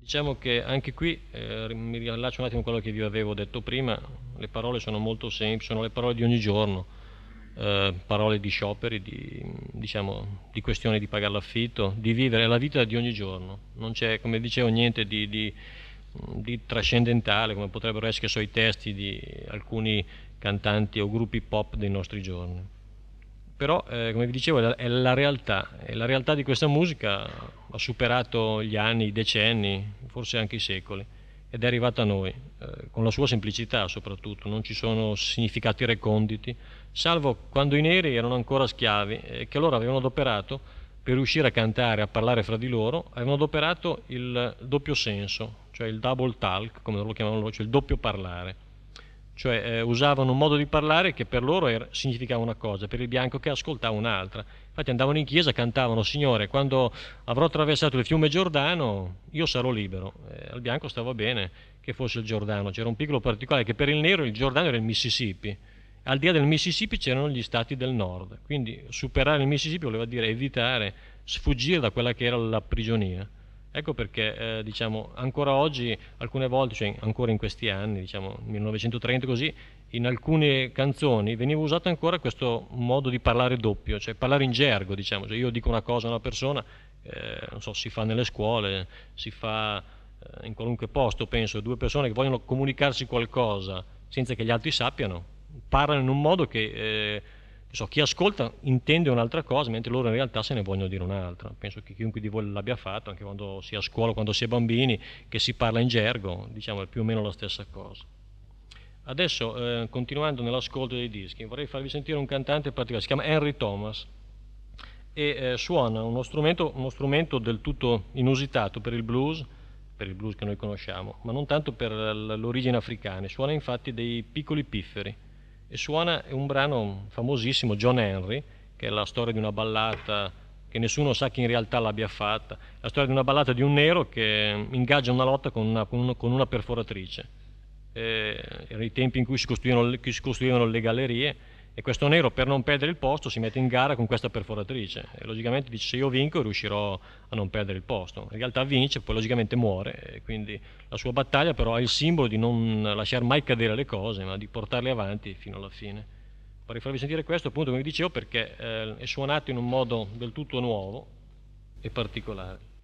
Diciamo che anche qui mi riallaccio un attimo a quello che vi avevo detto prima, le parole sono molto semplici, sono le parole di ogni giorno, parole di scioperi, diciamo, di questioni di pagare l'affitto, di vivere la vita di ogni giorno. Non c'è, come dicevo, niente di trascendentale, come potrebbero essere, che so, i testi di alcuni cantanti o gruppi pop dei nostri giorni. Però, come vi dicevo, è la realtà, e la realtà di questa musica ha superato gli anni, i decenni, forse anche i secoli, ed è arrivata a noi, con la sua semplicità soprattutto. Non ci sono significati reconditi, salvo quando i neri erano ancora schiavi e che loro avevano adoperato, per riuscire a cantare, a parlare fra di loro, avevano adoperato il doppio senso, cioè il double talk, come lo chiamavano loro, cioè il doppio parlare. Cioè usavano un modo di parlare che per loro significava una cosa, per il bianco che ascoltava un'altra. Infatti andavano in chiesa, cantavano: Signore, quando avrò attraversato il fiume Giordano, io sarò libero. Al bianco stava bene che fosse il Giordano. C'era un piccolo particolare, che per il nero il Giordano era il Mississippi. Al di là del Mississippi c'erano gli stati del nord, quindi superare il Mississippi voleva dire evitare, sfuggire da quella che era la prigionia. Ecco perché, diciamo, ancora oggi, alcune volte, cioè ancora in questi anni, diciamo 1930 così, in alcune canzoni veniva usato ancora questo modo di parlare doppio, cioè parlare in gergo, diciamo. Cioè io dico una cosa a una persona, non so, si fa nelle scuole, si fa in qualunque posto, penso, due persone che vogliono comunicarsi qualcosa senza che gli altri sappiano, parlano in un modo che so, chi ascolta intende un'altra cosa, mentre loro in realtà se ne vogliono dire un'altra. Penso che chiunque di voi l'abbia fatto, anche quando si è a scuola, quando si è bambini, che si parla in gergo, diciamo è più o meno la stessa cosa. Adesso, continuando nell'ascolto dei dischi, vorrei farvi sentire un cantante particolare, si chiama Henry Thomas e suona uno strumento del tutto inusitato per il blues che noi conosciamo, ma non tanto per l'origine africana. Suona infatti dei piccoli pifferi e suona un brano famosissimo, John Henry, che è la storia di una ballata che nessuno sa chi in realtà l'abbia fatta, la storia di una ballata di un nero che ingaggia una lotta con una perforatrice. Erano i tempi in cui si costruivano le gallerie, e questo nero, per non perdere il posto, si mette in gara con questa perforatrice e logicamente dice: se io vinco riuscirò a non perdere il posto. In realtà vince, poi logicamente muore, e quindi la sua battaglia però è il simbolo di non lasciare mai cadere le cose, ma di portarle avanti fino alla fine. Vorrei farvi sentire questo, appunto, come dicevo, perché è suonato in un modo del tutto nuovo e particolare.